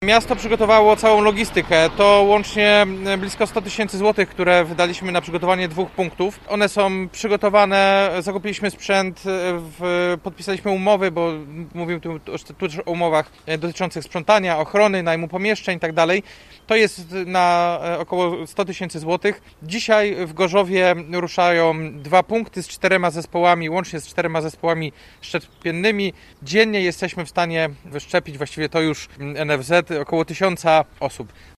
Miasto przygotowało całą logistykę. To łącznie blisko 100 000 złotych, które wydaliśmy na przygotowanie 2 punktów. One są przygotowane, zakupiliśmy sprzęt, podpisaliśmy umowy, bo mówimy tu też o umowach dotyczących sprzątania, ochrony, najmu pomieszczeń i tak dalej. To jest na około 100 000 złotych. Dzisiaj w Gorzowie ruszają 2 punkty z 4 zespołami, łącznie z 4 zespołami szczepiennymi. Dziennie jesteśmy w stanie wyszczepić, właściwie to już NFZ, około 1000 osób.